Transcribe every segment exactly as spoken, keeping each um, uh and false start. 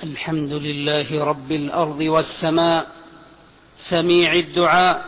الحمد لله رب الأرض والسماء، سميع الدعاء،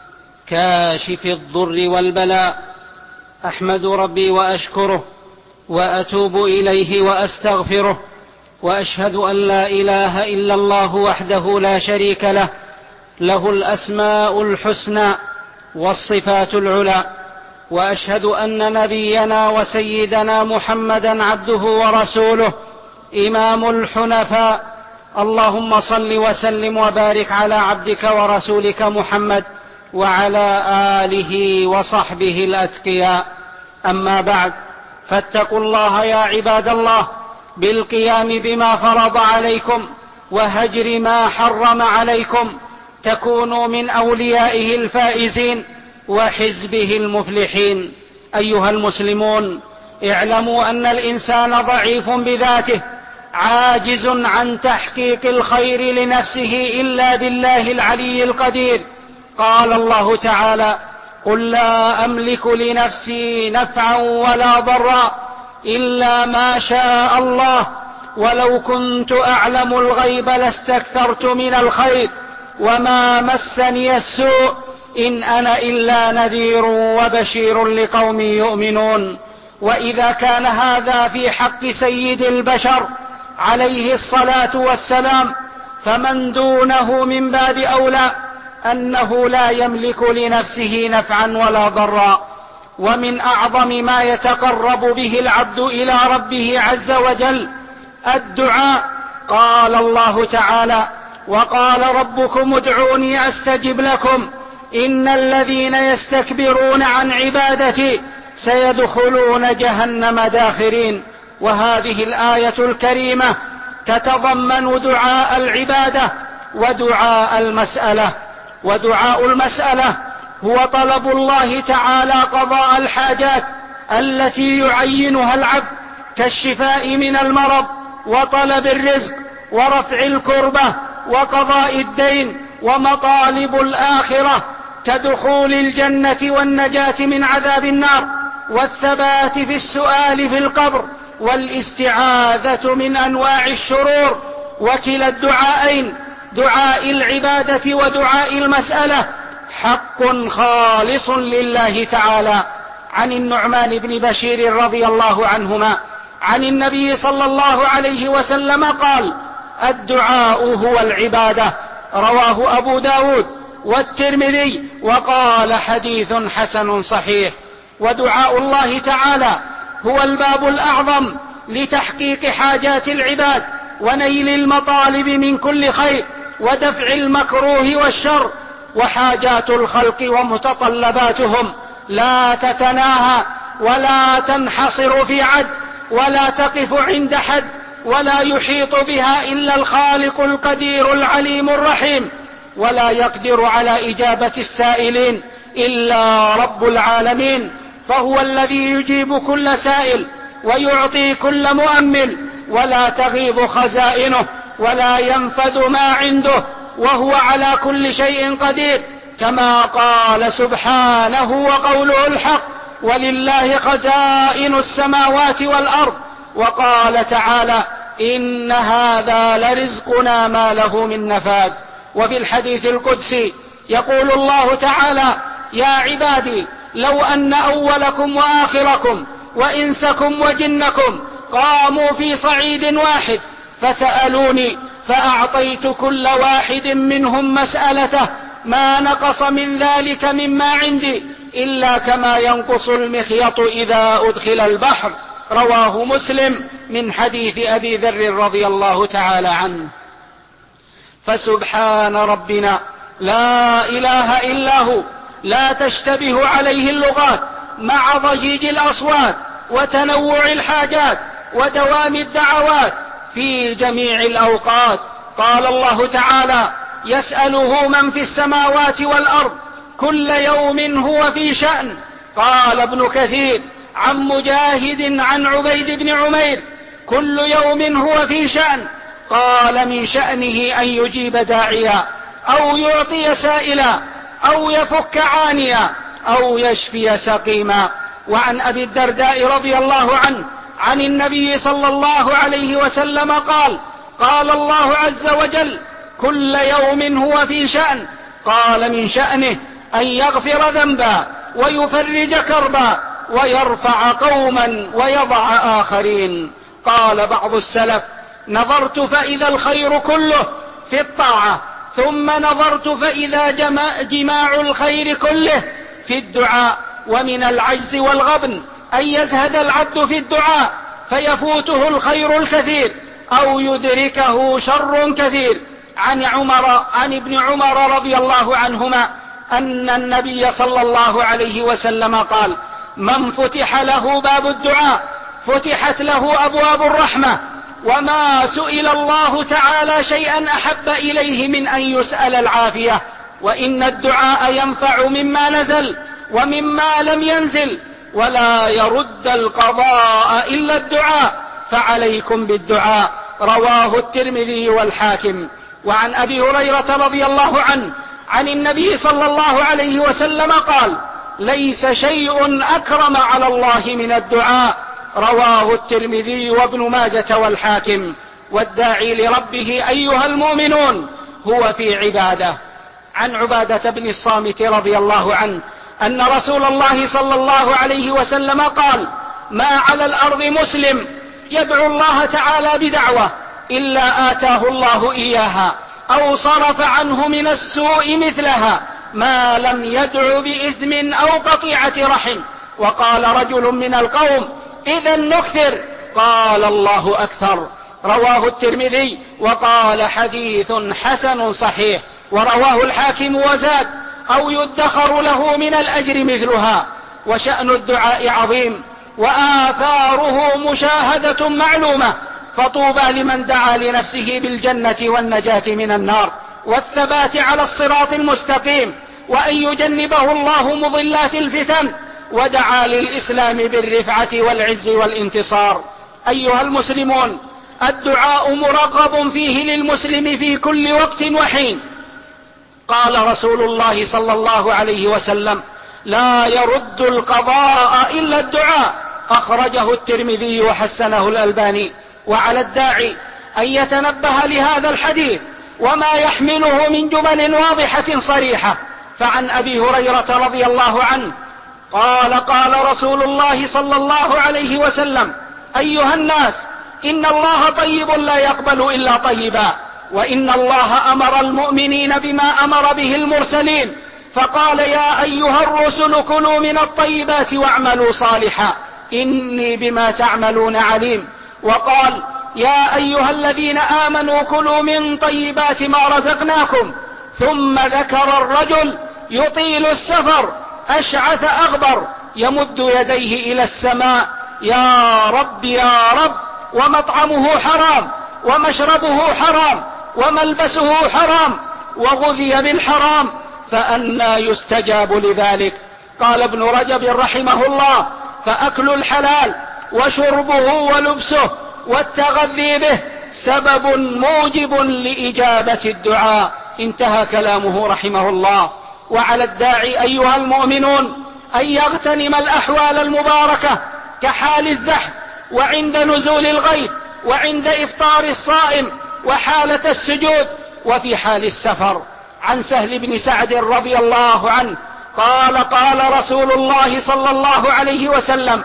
كاشف الضر والبلاء. أحمد ربي وأشكره وأتوب إليه وأستغفره، وأشهد أن لا إله إلا الله وحده لا شريك له، له الأسماء الحسنى والصفات العلى. وأشهد أن نبينا وسيدنا محمدا عبده ورسوله، إمام الحنفاء. اللهم صل وسلم وبارك على عبدك ورسولك محمد وعلى آله وصحبه الأتقياء. أما بعد، فاتقوا الله يا عباد الله بالقيام بما فرض عليكم وهجر ما حرم عليكم، تكونوا من أوليائه الفائزين وحزبه المفلحين. أيها المسلمون، اعلموا أن الإنسان ضعيف بذاته، عاجز عن تحقيق الخير لنفسه إلا بالله العلي القدير. قال الله تعالى: قل لا أملك لنفسي نفعا ولا ضرا إلا ما شاء الله، ولو كنت أعلم الغيب لاستكثرت من الخير وما مسني السوء، إن أنا إلا نذير وبشير لقوم يؤمنون. وإذا كان هذا في حق سيد البشر عليه الصلاة والسلام، فمن دونه من باب أولى أنه لا يملك لنفسه نفعا ولا ضرا. ومن أعظم ما يتقرب به العبد إلى ربه عز وجل الدعاء. قال الله تعالى: وقال ربكم ادعوني أستجب لكم، إن الذين يستكبرون عن عبادتي سيدخلون جهنم داخرين. وهذه الآية الكريمة تتضمن دعاء العبادة ودعاء المسألة. ودعاء المسألة هو طلب الله تعالى قضاء الحاجات التي يعينها العبد، كالشفاء من المرض وطلب الرزق ورفع الكربة وقضاء الدين، ومطالب الآخرة كدخول الجنة والنجاة من عذاب النار والثبات في السؤال في القبر والاستعاذة من أنواع الشرور. وكلا الدعائين، دعاء العبادة ودعاء المسألة، حق خالص لله تعالى. عن النعمان بن بشير رضي الله عنهما عن النبي صلى الله عليه وسلم قال: الدعاء هو العبادة. رواه أبو داود والترمذي وقال: حديث حسن صحيح. ودعاء الله تعالى هو الباب الأعظم لتحقيق حاجات العباد ونيل المطالب من كل خير ودفع المكروه والشر. وحاجات الخلق ومتطلباتهم لا تتناهى ولا تنحصر في عد ولا تقف عند حد، ولا يحيط بها إلا الخالق القدير العليم الرحيم، ولا يقدر على إجابة السائلين إلا رب العالمين، فهو الذي يجيب كل سائل ويعطي كل مؤمل، ولا تغيض خزائنه ولا ينفد ما عنده، وهو على كل شيء قدير، كما قال سبحانه وقوله الحق: ولله خزائن السماوات والأرض. وقال تعالى: إن هذا لرزقنا ما له من نفاد. وفي الحديث القدسي يقول الله تعالى: يا عبادي، لو أن أولكم وآخركم وإنسكم وجنكم قاموا في صعيد واحد فسألوني فأعطيت كل واحد منهم مسألته، ما نقص من ذلك مما عندي إلا كما ينقص المخيط إذا أدخل البحر. رواه مسلم من حديث أبي ذر رضي الله تعالى عنه. فسبحان ربنا لا إله إلا هو، لا تشتبه عليه اللغات مع ضجيج الأصوات وتنوع الحاجات ودوام الدعوات في جميع الأوقات. قال الله تعالى: يسأله من في السماوات والأرض كل يوم هو في شأن. قال ابن كثير عن مجاهد عن عبيد بن عمير: كل يوم هو في شأن. قال: من شأنه أن يجيب داعيا أو يعطي سائلا أو يفك عانيا أو يشفي سقيما. وعن أبي الدرداء رضي الله عنه عن النبي صلى الله عليه وسلم قال: قال الله عز وجل: كل يوم هو في شأن. قال: من شأنه أن يغفر ذنبا ويفرج كربا ويرفع قوما ويضع آخرين. قال بعض السلف: نظرت فإذا الخير كله في الطاعة، ثم نظرت فإذا جماع الخير كله في الدعاء. ومن العجز والغبن أن يزهد العبد في الدعاء فيفوته الخير الكثير أو يدركه شر كثير. عن عمر عن ابن عمر رضي الله عنهما أن النبي صلى الله عليه وسلم قال: من فتح له باب الدعاء فتحت له أبواب الرحمة، وما سئل الله تعالى شيئا أحب إليه من أن يسأل العافية، وإن الدعاء ينفع مما نزل ومما لم ينزل، ولا يرد القضاء إلا الدعاء، فعليكم بالدعاء. رواه الترمذي والحاكم. وعن أبي هريرة رضي الله عنه عن النبي صلى الله عليه وسلم قال: ليس شيء أكرم على الله من الدعاء. رواه الترمذي وابن ماجة والحاكم. والداعي لربه أيها المؤمنون هو في عباده. عن عبادة بن الصامت رضي الله عنه أن رسول الله صلى الله عليه وسلم قال: ما على الأرض مسلم يدعو الله تعالى بدعوة إلا آتاه الله إياها أو صرف عنه من السوء مثلها، ما لم يدع بإثم أو قطيعة رحم. وقال رجل من القوم: إذا نكثر. قال: الله أكثر. رواه الترمذي وقال: حديث حسن صحيح. ورواه الحاكم وزاد: أو يدخر له من الأجر مثلها. وشأن الدعاء عظيم وآثاره مشاهدة معلومة، فطوبى لمن دعا لنفسه بالجنة والنجاة من النار والثبات على الصراط المستقيم، وأن يجنبه الله مضلات الفتن، ودعا للإسلام بالرفعة والعز والانتصار. أيها المسلمون، الدعاء مرغب فيه للمسلم في كل وقت وحين. قال رسول الله صلى الله عليه وسلم: لا يرد القضاء إلا الدعاء. أخرجه الترمذي وحسنه الألباني. وعلى الداعي أن يتنبه لهذا الحديث وما يحمله من جمل واضحة صريحة. فعن أبي هريرة رضي الله عنه قال: قال رسول الله صلى الله عليه وسلم: أيها الناس، إن الله طيب لا يقبل إلا طيبا، وإن الله أمر المؤمنين بما أمر به المرسلين، فقال: يا أيها الرسل كلوا من الطيبات واعملوا صالحا إني بما تعملون عليم. وقال: يا أيها الذين آمنوا كلوا من طيبات ما رزقناكم. ثم ذكر الرجل يطيل السفر أشعث أغبر يمد يديه إلى السماء: يا رب يا رب، ومطعمه حرام ومشربه حرام وملبسه حرام وغذي بالحرام، فأنى يستجاب لذلك؟ قال ابن رجب رحمه الله: فأكل الحلال وشربه ولبسه والتغذي به سبب موجب لإجابة الدعاء. انتهى كلامه رحمه الله. وعلى الداعي أيها المؤمنون أن يغتنم الأحوال المباركة كحال الزحف وعند نزول الغيث وعند إفطار الصائم وحالة السجود وفي حال السفر. عن سهل بن سعد رضي الله عنه قال: قال رسول الله صلى الله عليه وسلم: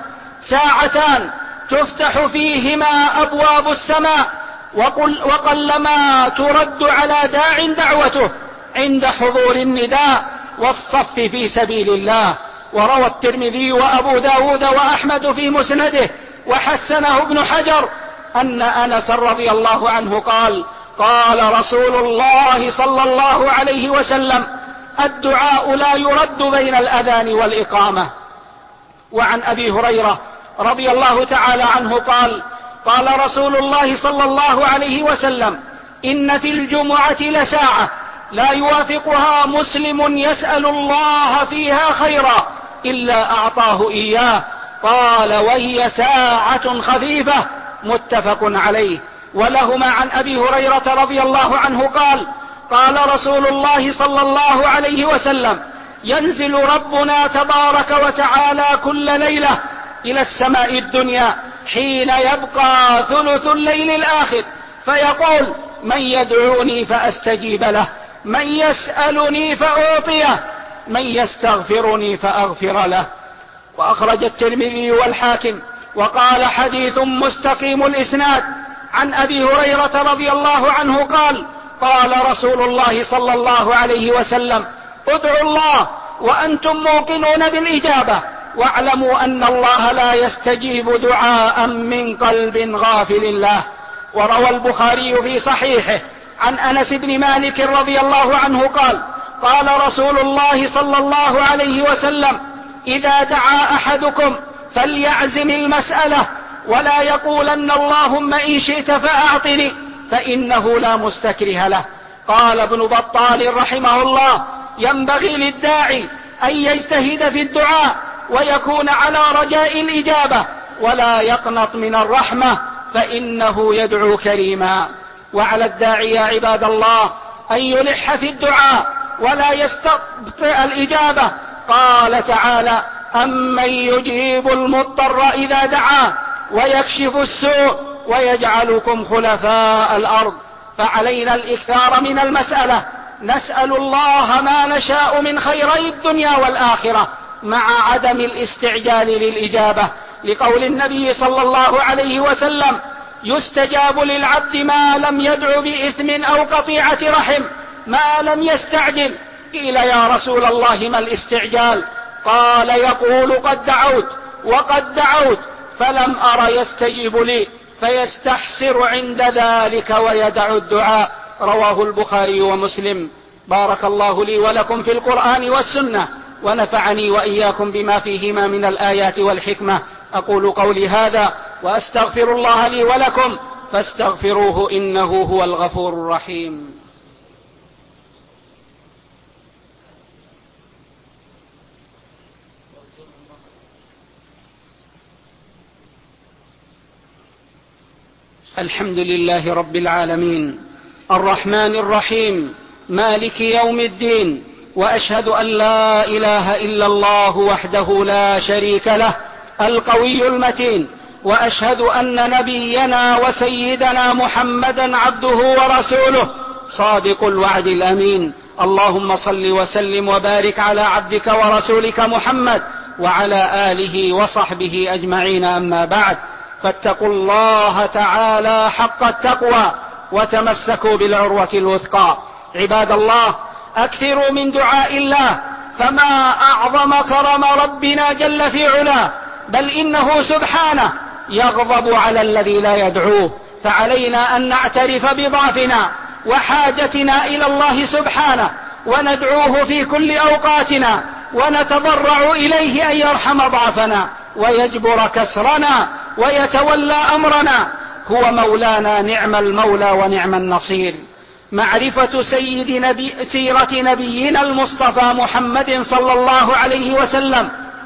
ساعتان تفتح فيهما أبواب السماء وقل وقلما ترد على داع دعوته: عند حضور النداء والصف في سبيل الله. وروى الترمذي وأبو داود وأحمد في مسنده وحسنه ابن حجر أن أنس رضي الله عنه قال: قال رسول الله صلى الله عليه وسلم: الدعاء لا يرد بين الأذان والإقامة. وعن أبي هريرة رضي الله تعالى عنه قال: قال رسول الله صلى الله عليه وسلم: إن في الجمعة لساعة لا يوافقها مسلم يسأل الله فيها خيرا إلا أعطاه إياه. قال: وهي ساعة خفيفة. متفق عليه. ولهما عن أبي هريرة رضي الله عنه قال: قال رسول الله صلى الله عليه وسلم: ينزل ربنا تبارك وتعالى كل ليلة إلى السماء الدنيا حين يبقى ثلث الليل الآخر فيقول: من يدعوني فأستجيب له، من يسألني فأعطيه، من يستغفرني فأغفر له. وأخرج الترمذي والحاكم وقال: حديث مستقيم الإسناد عن أبي هريرة رضي الله عنه قال: قال رسول الله صلى الله عليه وسلم: ادعوا الله وأنتم موقنون بالإجابة، واعلموا أن الله لا يستجيب دعاء من قلب غافل له. وروى البخاري في صحيحه عن أنس بن مالك رضي الله عنه قال: قال رسول الله صلى الله عليه وسلم: إذا دعا أحدكم فليعزم المسألة، ولا يقولن اللهم إن شئت فأعطني، فإنه لا مستكره له. قال ابن بطال رحمه الله: ينبغي للداعي أن يجتهد في الدعاء ويكون على رجاء الإجابة، ولا يقنط من الرحمة، فإنه يدعو كريما. وعلى الداعي يا عباد الله أن يلح في الدعاء ولا يستبطئ الإجابة. قال تعالى: أمن يجيب المضطر إذا دعاه ويكشف السوء ويجعلكم خلفاء الأرض. فعلينا الإكثار من المسألة، نسأل الله ما نشاء من خيري الدنيا والآخرة، مع عدم الاستعجال للإجابة، لقول النبي صلى الله عليه وسلم: يستجاب للعبد ما لم يدع بإثم أو قطيعة رحم، ما لم يستعجل. قيل: يا رسول الله ما الاستعجال؟ قال: يقول: قد دعوت وقد دعوت فلم أر يستجيب لي، فيستحسر عند ذلك ويدع الدعاء. رواه البخاري ومسلم. بارك الله لي ولكم في القرآن والسنة، ونفعني وإياكم بما فيهما من الآيات والحكمة. أقول قولي هذا وأستغفر الله لي ولكم، فاستغفروه إنه هو الغفور الرحيم. الحمد لله رب العالمين، الرحمن الرحيم، مالك يوم الدين، وأشهد أن لا إله إلا الله وحده لا شريك له القوي المتين، وأشهد أن نبينا وسيدنا محمدا عبده ورسوله صادق الوعد الأمين. اللهم صل وسلم وبارك على عبدك ورسولك محمد وعلى آله وصحبه أجمعين. أما بعد، فاتقوا الله تعالى حق التقوى وتمسكوا بالعروة الوثقى. عباد الله، أكثروا من دعاء الله، فما أعظم كرم ربنا جل في علاه، بل إنه سبحانه يغضب على الذي لا يدعوه. فعلينا أن نعترف بضعفنا وحاجتنا إلى الله سبحانه، وندعوه في كل أوقاتنا، ونتضرع إليه أن يرحم ضعفنا ويجبر كسرنا ويتولى أمرنا. هو مولانا، نعم المولى ونعم النصير. معرفة سيد نبي سيرة نبينا المصطفى محمد صلى الله عليه وسلم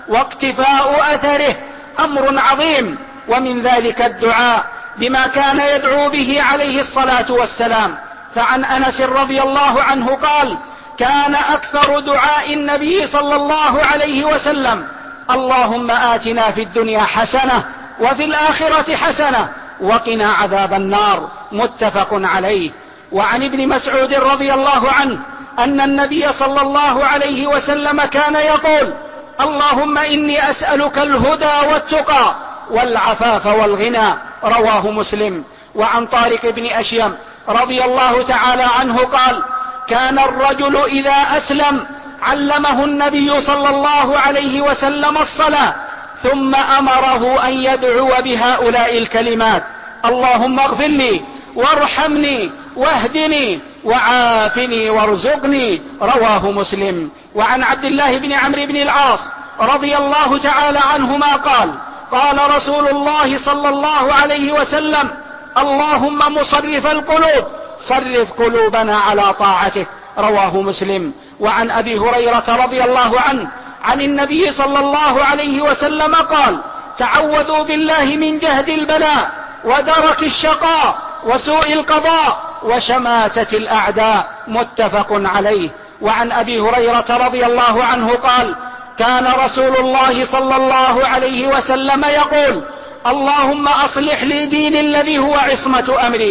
واقتفاء أثره أمر عظيم، ومن ذلك الدعاء بما كان يدعو به عليه الصلاة والسلام. فعن أنس رضي الله عنه قال: كان أكثر دعاء النبي صلى الله عليه وسلم: اللهم آتنا في الدنيا حسنة وفي الآخرة حسنة وقنا عذاب النار. متفق عليه. وعن ابن مسعود رضي الله عنه أن النبي صلى الله عليه وسلم كان يقول: اللهم إني أسألك الهدى والتقى والعفاف والغنى. رواه مسلم. وعن طارق بن أشيم رضي الله تعالى عنه قال: كان الرجل إذا أسلم علمه النبي صلى الله عليه وسلم الصلاة، ثم أمره أن يدعو بهؤلاء الكلمات: اللهم اغفر لي وارحمني واهدني وعافني وارزقني. رواه مسلم. وعن عبد الله بن عمرو بن العاص رضي الله تعالى عنهما قال: قال رسول الله صلى الله عليه وسلم: اللهم مصرف القلوب صرف قلوبنا على طاعتك. رواه مسلم. وعن أبي هريرة رضي الله عنه عن النبي صلى الله عليه وسلم قال: تعوذوا بالله من جهد البلاء ودرك الشقاء وسوء القضاء وشماتة الأعداء. متفق عليه. وعن أبي هريرة رضي الله عنه قال: كان رسول الله صلى الله عليه وسلم يقول: اللهم أصلح لي ديني الذي هو عصمة أمري،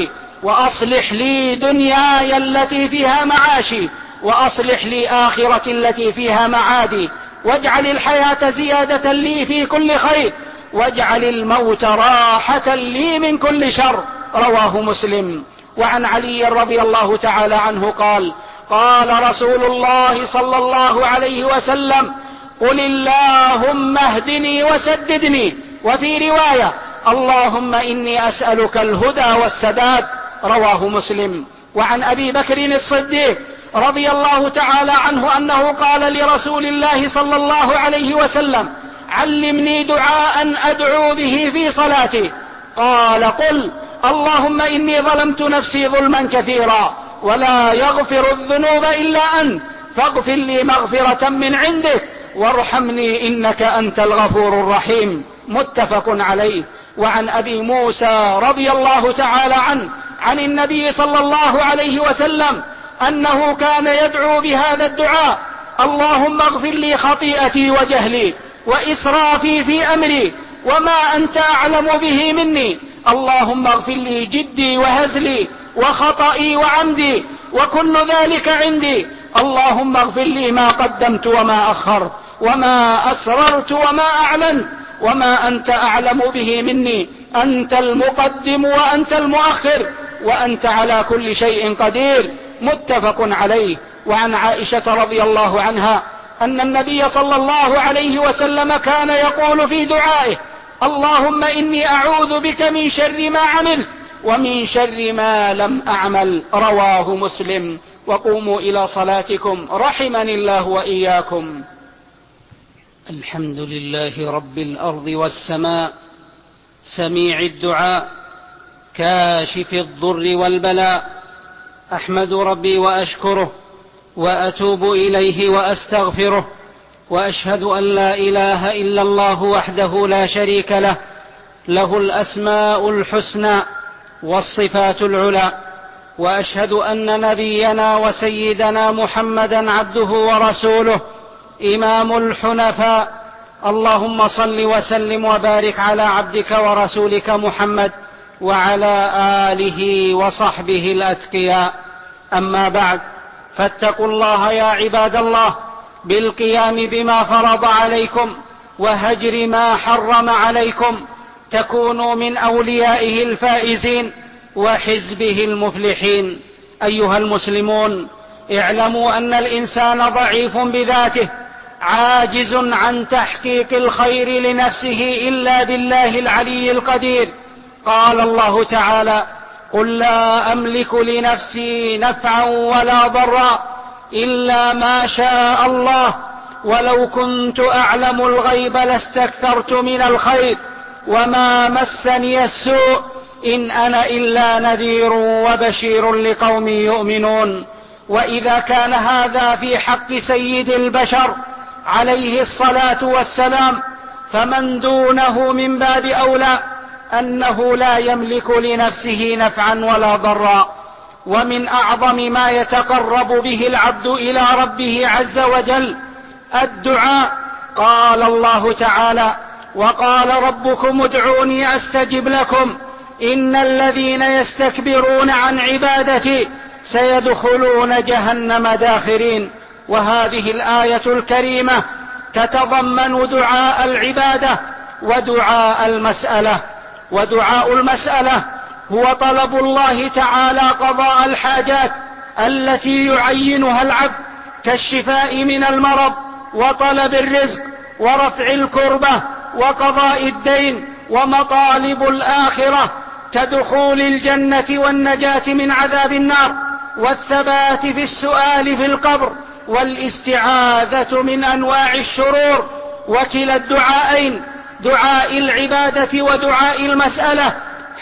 وأصلح لي دنياي التي فيها معاشي، وأصلح لي آخرتي التي فيها معادي، واجعل الحياة زيادة لي في كل خير، واجعل الموت راحة لي من كل شر. رواه مسلم. وعن علي رضي الله تعالى عنه قال: قال رسول الله صلى الله عليه وسلم: قل اللهم اهدني وسددني. وفي رواية: اللهم إني أسألك الهدى والسداد. رواه مسلم. وعن أبي بكر الصديق رضي الله تعالى عنه أنه قال لرسول الله صلى الله عليه وسلم: علمني دعاء أدعو به في صلاتي. قال: قل اللهم إني ظلمت نفسي ظلما كثيرا ولا يغفر الذنوب إلا أنت، فاغفر لي مغفرة من عندك وارحمني إنك أنت الغفور الرحيم. متفق عليه. وعن أبي موسى رضي الله تعالى عنه عن النبي صلى الله عليه وسلم أنه كان يدعو بهذا الدعاء: اللهم اغفر لي خطيئتي وجهلي وإسرافي في أمري وما أنت أعلم به مني، اللهم اغفر لي جدي وهزلي وخطئي وعمدي وكل ذلك عندي، اللهم اغفر لي ما قدمت وما أخرت وما أسررت وما أعلنت وما أنت أعلم به مني، أنت المقدم وأنت المؤخر وأنت على كل شيء قدير. متفق عليه. وعن عائشة رضي الله عنها أن النبي صلى الله عليه وسلم كان يقول في دعائه: اللهم إني أعوذ بك من شر ما عملت ومن شر ما لم أعمل. رواه مسلم. وقوموا إلى صلاتكم رحمني الله وإياكم. الحمد لله رب الأرض والسماء، سميع الدعاء، كاشف الضر والبلاء، أحمد ربي وأشكره وأتوب إليه وأستغفره، وأشهد أن لا إله إلا الله وحده لا شريك له، له الأسماء الحسنى والصفات العلى، وأشهد أن نبينا وسيدنا محمدا عبده ورسوله إمام الحنفاء. اللهم صل وسلم وبارك على عبدك ورسولك محمد وعلى آله وصحبه الأتقياء. أما بعد، فاتقوا الله يا عباد الله بالقيام بما فرض عليكم وهجر ما حرم عليكم، تكونوا من أوليائه الفائزين وحزبه المفلحين. أيها المسلمون، اعلموا أن الإنسان ضعيف بذاته، عاجز عن تحقيق الخير لنفسه إلا بالله العلي القدير. قال الله تعالى: قل لا أملك لنفسي نفعا ولا ضرا إلا ما شاء الله، ولو كنت أعلم الغيب لاستكثرت من الخير وما مسني السوء إن أنا إلا نذير وبشير لقوم يؤمنون. وإذا كان هذا في حق سيد البشر عليه الصلاة والسلام، فمن دونه من باب أولى أنه لا يملك لنفسه نفعا ولا ضرا. ومن أعظم ما يتقرب به العبد إلى ربه عز وجل الدعاء. قال الله تعالى: وقال ربكم ادعوني أستجب لكم إن الذين يستكبرون عن عبادتي سيدخلون جهنم داخرين. وهذه الآية الكريمة تتضمن دعاء العبادة ودعاء المسألة. ودعاء المسألة هو طلب الله تعالى قضاء الحاجات التي يعينها العبد، كالشفاء من المرض وطلب الرزق ورفع الكربة وقضاء الدين ومطالب الآخرة كدخول الجنة والنجاة من عذاب النار والثبات في السؤال في القبر والاستعاذة من أنواع الشرور. وكلا الدعائين، دعاء العبادة ودعاء المسألة،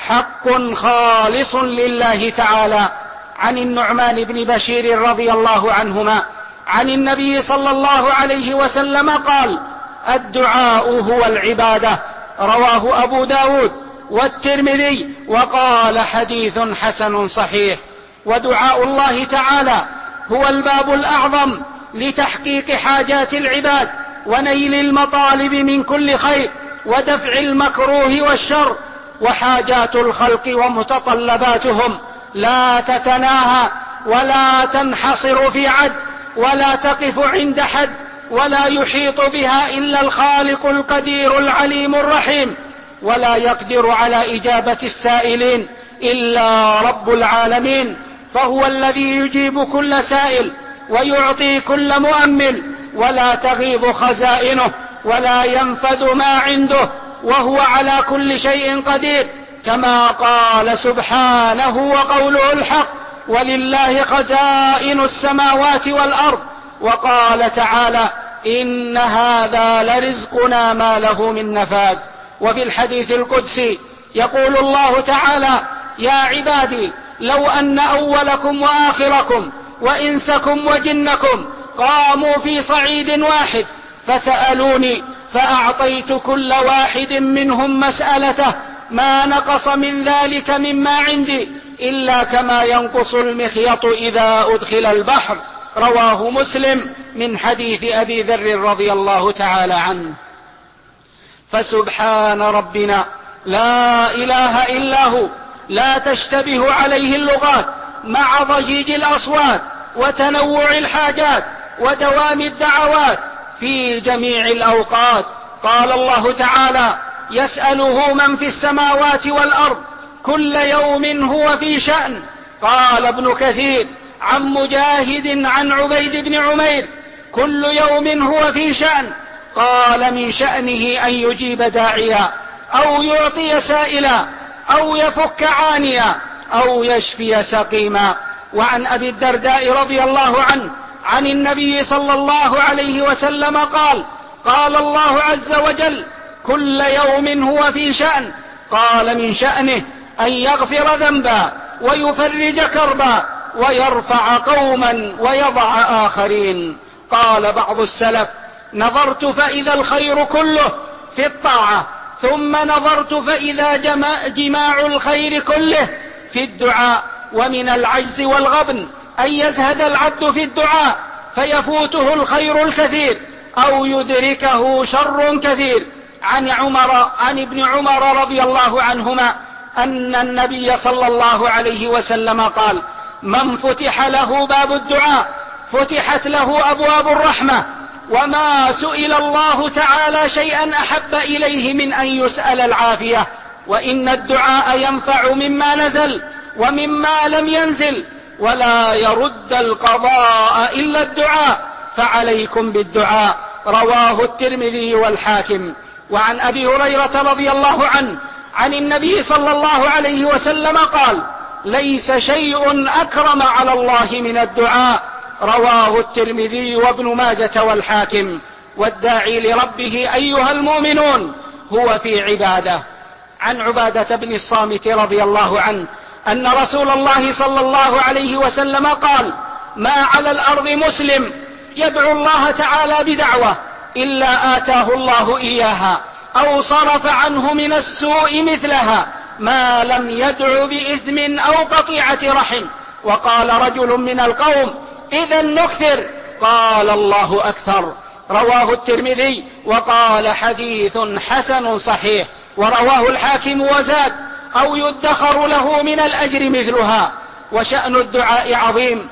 حق خالص لله تعالى. عن النعمان بن بشير رضي الله عنهما عن النبي صلى الله عليه وسلم قال: الدعاء هو العبادة. رواه أبو داود والترمذي وقال: حديث حسن صحيح. ودعاء الله تعالى هو الباب الأعظم لتحقيق حاجات العباد ونيل المطالب من كل خير ودفع المكروه والشر. وحاجات الخلق ومتطلباتهم لا تتناهى ولا تنحصر في عد ولا تقف عند حد، ولا يحيط بها إلا الخالق القدير العليم الرحيم، ولا يقدر على إجابة السائلين إلا رب العالمين، فهو الذي يجيب كل سائل ويعطي كل مؤمل، ولا تغيض خزائنه ولا ينفد ما عنده، وهو على كل شيء قدير، كما قال سبحانه وقوله الحق: ولله خزائن السماوات والأرض. وقال تعالى: إن هذا لرزقنا ما له من نفاد. وفي الحديث القدسي يقول الله تعالى: يا عبادي لو أن أولكم وآخركم وإنسكم وجنكم قاموا في صعيد واحد فسألوني فأعطيت كل واحد منهم مسألته ما نقص من ذلك مما عندي إلا كما ينقص المخيط إذا أدخل البحر. رواه مسلم من حديث أبي ذر رضي الله تعالى عنه. فسبحان ربنا لا إله إلا هو، لا تشتبه عليه اللغات مع ضجيج الأصوات وتنوع الحاجات ودوام الدعوات في جميع الأوقات. قال الله تعالى: يسأله من في السماوات والأرض كل يوم هو في شأن. قال ابن كثير عن مجاهد عن عبيد بن عمير: كل يوم هو في شأن. قال: من شأنه أن يجيب داعيا أو يعطي سائلا أو يفك عانيا أو يشفي سقيما. وعن أبي الدرداء رضي الله عنه عن النبي صلى الله عليه وسلم قال: قال الله عز وجل: كل يوم هو في شأن. قال: من شأنه أن يغفر ذنبا ويفرج كربا ويرفع قوما ويضع آخرين. قال بعض السلف: نظرت فإذا الخير كله في الطاعة، ثم نظرت فإذا جماع الخير كله في الدعاء. ومن العجز والغبن أن يزهد العبد في الدعاء فيفوته الخير الكثير أو يدركه شر كثير. عن عمر عن ابن عمر رضي الله عنهما أن النبي صلى الله عليه وسلم قال: من فتح له باب الدعاء فتحت له أبواب الرحمة، وما سئل الله تعالى شيئا أحب إليه من أن يسأل العافية، وإن الدعاء ينفع مما نزل ومما لم ينزل، ولا يرد القضاء إلا الدعاء، فعليكم بالدعاء. رواه الترمذي والحاكم. وعن أبي هريرة رضي الله عنه عن النبي صلى الله عليه وسلم قال: ليس شيء أكرم على الله من الدعاء. رواه الترمذي وابن ماجة والحاكم. والداعي لربه أيها المؤمنون هو في عباده. عن عبادة بن الصامت رضي الله عنه أن رسول الله صلى الله عليه وسلم قال: ما على الأرض مسلم يدعو الله تعالى بدعوة إلا آتاه الله إياها أو صرف عنه من السوء مثلها، ما لم يدع بإثم أو قطيعة رحم. وقال رجل من القوم: إذا نكثر. قال: الله أكثر. رواه الترمذي وقال: حديث حسن صحيح. ورواه الحاكم وزاد: أو يدخر له من الأجر مثلها. وشأن الدعاء عظيم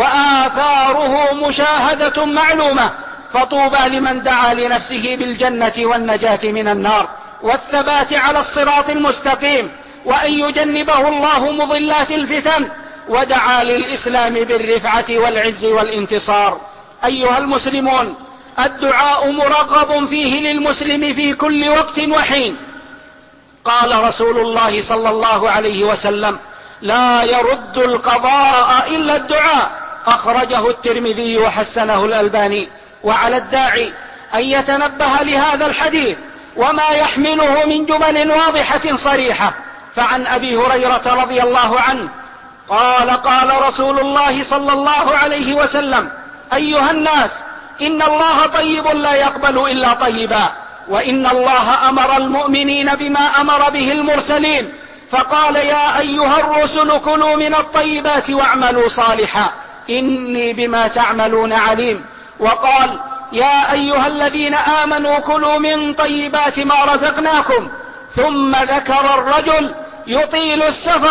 وآثاره مشاهدة معلومة، فطوبى لمن دعا لنفسه بالجنة والنجاة من النار والثبات على الصراط المستقيم، وأن يجنبه الله مضلات الفتن، ودعا للإسلام بالرفعة والعز والانتصار. أيها المسلمون، الدعاء مرغب فيه للمسلم في كل وقت وحين. قال رسول الله صلى الله عليه وسلم: لا يرد القضاء إلا الدعاء. أخرجه الترمذي وحسنه الألباني. وعلى الداعي أن يتنبه لهذا الحديث وما يحمله من جمل واضحة صريحة. فعن أبي هريرة رضي الله عنه قال: قال رسول الله صلى الله عليه وسلم: أيها الناس، إن الله طيب لا يقبل إلا طيبا، وإن الله أمر المؤمنين بما أمر به المرسلين، فقال: يا أيها الرسل كلوا من الطيبات واعملوا صالحا إني بما تعملون عليم. وقال: يا أيها الذين آمنوا كلوا من طيبات ما رزقناكم. ثم ذكر الرجل يطيل السفر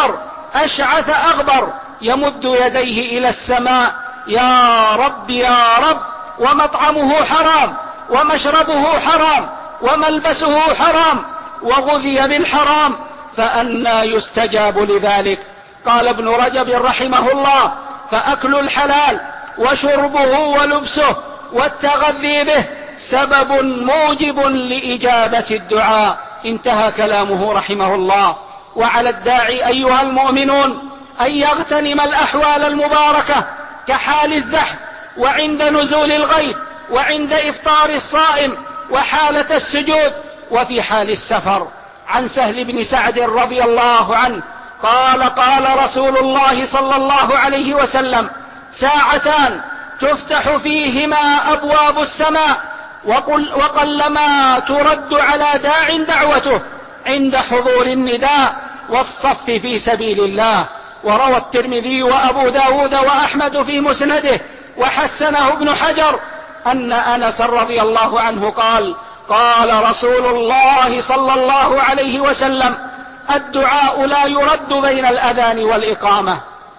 أشعث أغبر يمد يديه إلى السماء: يا رب يا رب، ومطعمه حرام ومشربه حرام وملبسه حرام وغذي بالحرام، فأنى يستجاب لذلك؟ قال ابن رجب رحمه الله: فأكل الحلال وشربه ولبسه والتغذي به سبب موجب لإجابة الدعاء. انتهى كلامه رحمه الله. وعلى الداعي أيها المؤمنون أن يغتنم الأحوال المباركة كحال الزحف وعند نزول الغيث وعند إفطار الصائم وحالة السجود وفي حال السفر. عن سهل بن سعد رضي الله عنه قال: قال رسول الله صلى الله عليه وسلم: ساعتان تفتح فيهما أبواب السماء وقل وقلما ترد على داع دعوته: عند حضور النداء والصف في سبيل الله. وروى الترمذي وأبو داود وأحمد في مسنده وحسنه ابن حجر أن أنس رضي الله عنه قال: قال رسول الله صلى الله عليه وسلم: الدعاء لا يرد بين الأذان والإقامة.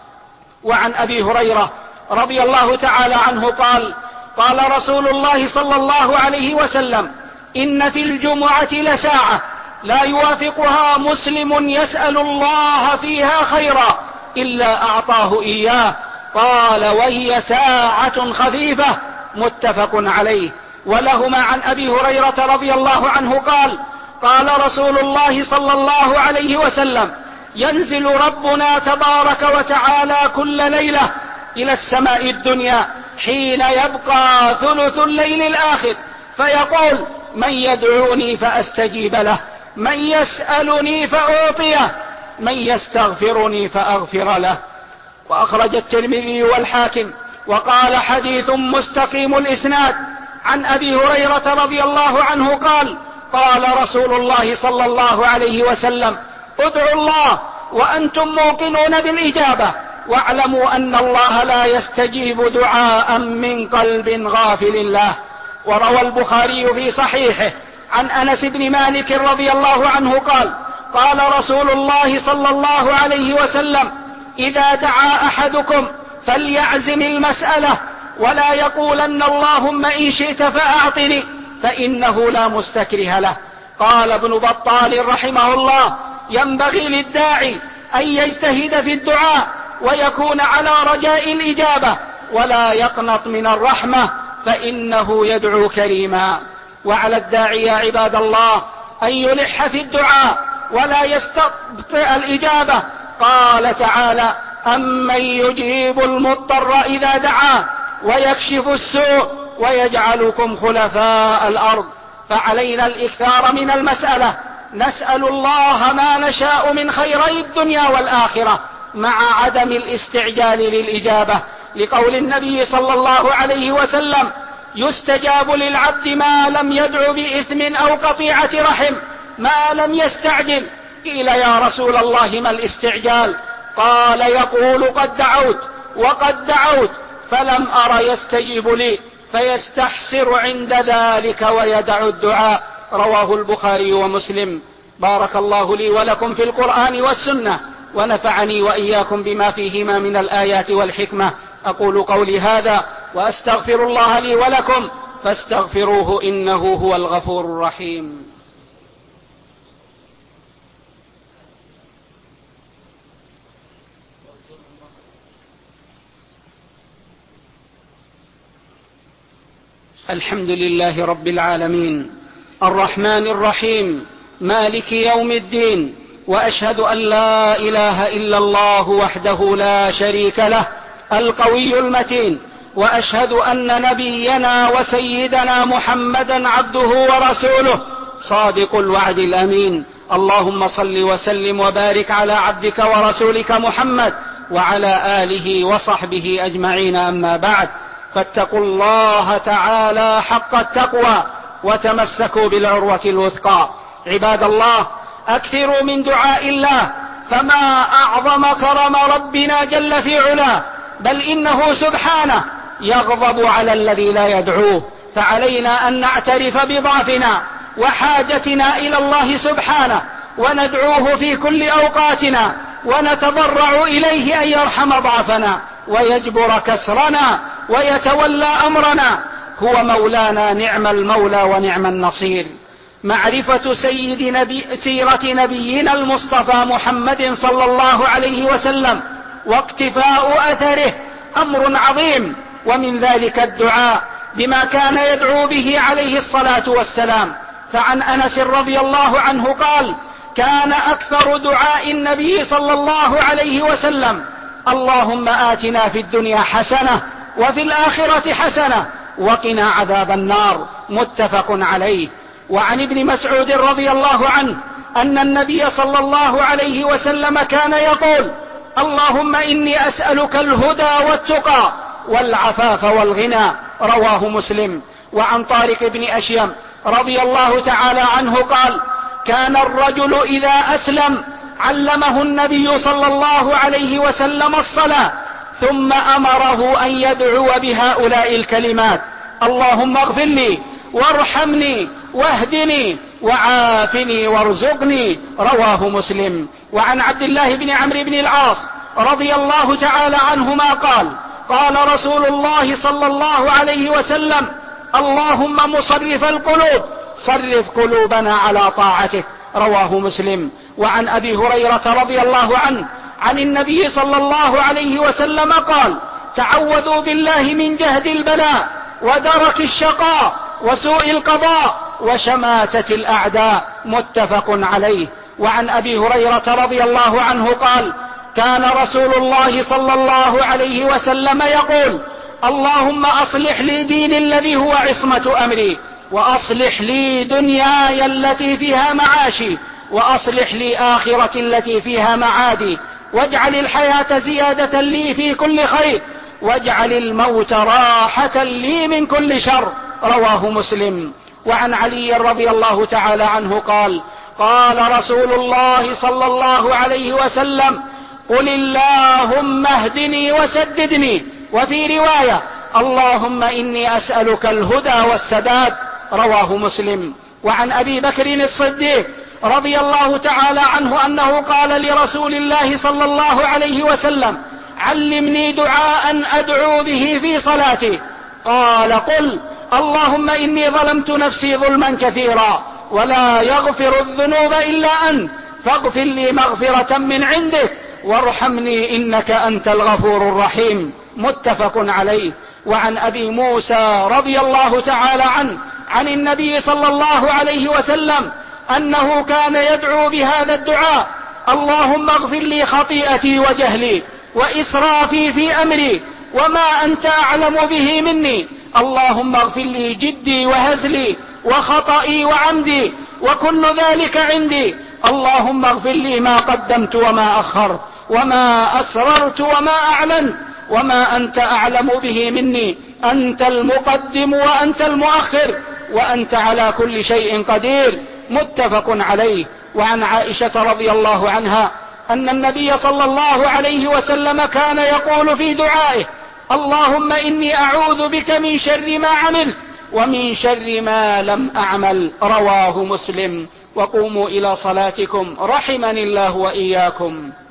وعن أبي هريرة رضي الله تعالى عنه قال: قال رسول الله صلى الله عليه وسلم: إن في الجمعة لساعة لا يوافقها مسلم يسأل الله فيها خيرا إلا أعطاه إياه. قال: وهي ساعة خفيفة. متفق عليه. ولهما عن أبي هريرة رضي الله عنه قال: قال رسول الله صلى الله عليه وسلم: ينزل ربنا تبارك وتعالى كل ليلة إلى السماء الدنيا حين يبقى ثلث الليل الآخر فيقول: من يدعوني فأستجيب له، من يسألني فأعطيه، من يستغفرني فأغفر له. وأخرج الترمذي والحاكم وقال: حديث مستقيم الإسناد. عن أبي هريرة رضي الله عنه قال: قال رسول الله صلى الله عليه وسلم: ادعوا الله وأنتم موقنون بالإجابة، واعلموا أن الله لا يستجيب دعاء من قلب غافل له. وروى البخاري في صحيحه عن أنس بن مالك رضي الله عنه قال: قال رسول الله صلى الله عليه وسلم: إذا دعا أحدكم فليعزم المسألة ولا يقولن اللهم إن شئت فأعطني، فإنه لا مستكره له. قال ابن بطال رحمه الله: ينبغي للداعي أن يجتهد في الدعاء ويكون على رجاء الإجابة ولا يقنط من الرحمة، فإنه يدعو كريما. وعلى الداعي يا عباد الله أن يلح في الدعاء ولا يستبطئ الإجابة. قال تعالى: أمن يجيب المضطر إذا دعاه ويكشف السوء ويجعلكم خلفاء الأرض. فعلينا الإكثار من المسألة، نسأل الله ما نشاء من خيري الدنيا والآخرة مع عدم الاستعجال للإجابة، لقول النبي صلى الله عليه وسلم: يستجاب للعبد ما لم يدع بإثم أو قطيعة رحم ما لم يستعجل. قيل: يا رسول الله ما الاستعجال؟ قال: يقول قد دعوت وقد دعوت فلم أر يستجيب لي، فيستحسر عند ذلك ويدع الدعاء. رواه البخاري ومسلم. بارك الله لي ولكم في القرآن والسنة، ونفعني وإياكم بما فيهما من الآيات والحكمة. أقول قولي هذا وأستغفر الله لي ولكم فاستغفروه إنه هو الغفور الرحيم. الحمد لله رب العالمين الرحمن الرحيم مالك يوم الدين، وأشهد أن لا إله إلا الله وحده لا شريك له القوي المتين، وأشهد أن نبينا وسيدنا محمدا عبده ورسوله صادق الوعد الأمين. اللهم صل وسلم وبارك على عبدك ورسولك محمد وعلى آله وصحبه أجمعين. أما بعد، فاتقوا الله تعالى حق التقوى وتمسكوا بالعروة الوثقى. عباد الله، أكثروا من دعاء الله، فما أعظم كرم ربنا جل في علاه، بل إنه سبحانه يغضب على الذي لا يدعوه. فعلينا أن نعترف بضعفنا وحاجتنا إلى الله سبحانه، وندعوه في كل أوقاتنا ونتضرع إليه أن يرحم ضعفنا ويجبر كسرنا ويتولى أمرنا. هو مولانا نعم المولى ونعم النصير. معرفة سيد نبي سيرة نبينا المصطفى محمد صلى الله عليه وسلم واقتفاء أثره أمر عظيم، ومن ذلك الدعاء بما كان يدعو به عليه الصلاة والسلام. فعن أنس رضي الله عنه قال: كان أكثر دعاء النبي صلى الله عليه وسلم: اللهم آتنا في الدنيا حسنة وفي الآخرة حسنة وقنا عذاب النار. متفق عليه. وعن ابن مسعود رضي الله عنه أن النبي صلى الله عليه وسلم كان يقول: اللهم إني أسألك الهدى والتقى والعفاف والغنى. رواه مسلم. وعن طارق بن أشيم رضي الله تعالى عنه قال: كان الرجل إذا أسلم علمه النبي صلى الله عليه وسلم الصلاة، ثم أمره أن يدعو بهؤلاء الكلمات: اللهم اغفر لي وارحمني واهدني وعافني وارزقني. رواه مسلم. وعن عبد الله بن عمرو بن العاص رضي الله تعالى عنهما قال: قال رسول الله صلى الله عليه وسلم: اللهم مصرف القلوب صرف قلوبنا على طاعتك. رواه مسلم. وعن أبي هريرة رضي الله عنه عن النبي صلى الله عليه وسلم قال: تعوذوا بالله من جهد البلاء ودرك الشقاء وسوء القضاء وشماتة الأعداء. متفق عليه. وعن أبي هريرة رضي الله عنه قال: كان رسول الله صلى الله عليه وسلم يقول: اللهم أصلح لي ديني الذي هو عصمة أمري، وأصلح لي دنياي التي فيها معاشي، وأصلح لي آخرتي التي فيها معادي، واجعل الحياة زيادة لي في كل خير، واجعل الموت راحة لي من كل شر. رواه مسلم. وعن علي رضي الله تعالى عنه قال: قال رسول الله صلى الله عليه وسلم: قل اللهم اهدني وسددني. وفي رواية: اللهم إني أسألك الهدى والسداد. رواه مسلم. وعن أبي بكر الصديق رضي الله تعالى عنه أنه قال لرسول الله صلى الله عليه وسلم: علمني دعاء أدعو به في صلاتي. قال: قل اللهم إني ظلمت نفسي ظلما كثيرا ولا يغفر الذنوب إلا أنت، فاغفر لي مغفرة من عندك وارحمني إنك أنت الغفور الرحيم. متفق عليه. وعن أبي موسى رضي الله تعالى عنه عن النبي صلى الله عليه وسلم أنه كان يدعو بهذا الدعاء: اللهم اغفر لي خطيئتي وجهلي وإسرافي في أمري وما أنت أعلم به مني، اللهم اغفر لي جدي وهزلي وخطئي وعمدي وكل ذلك عندي، اللهم اغفر لي ما قدمت وما أخرت وما أسررت وما أعلنت وما أنت أعلم به مني، أنت المقدم وأنت المؤخر وأنت على كل شيء قدير. متفق عليه. وعن عائشة رضي الله عنها أن النبي صلى الله عليه وسلم كان يقول في دعائه: اللهم إني أعوذ بك من شر ما عملت ومن شر ما لم أعمل. رواه مسلم. وقوموا إلى صلاتكم رحمني الله وإياكم.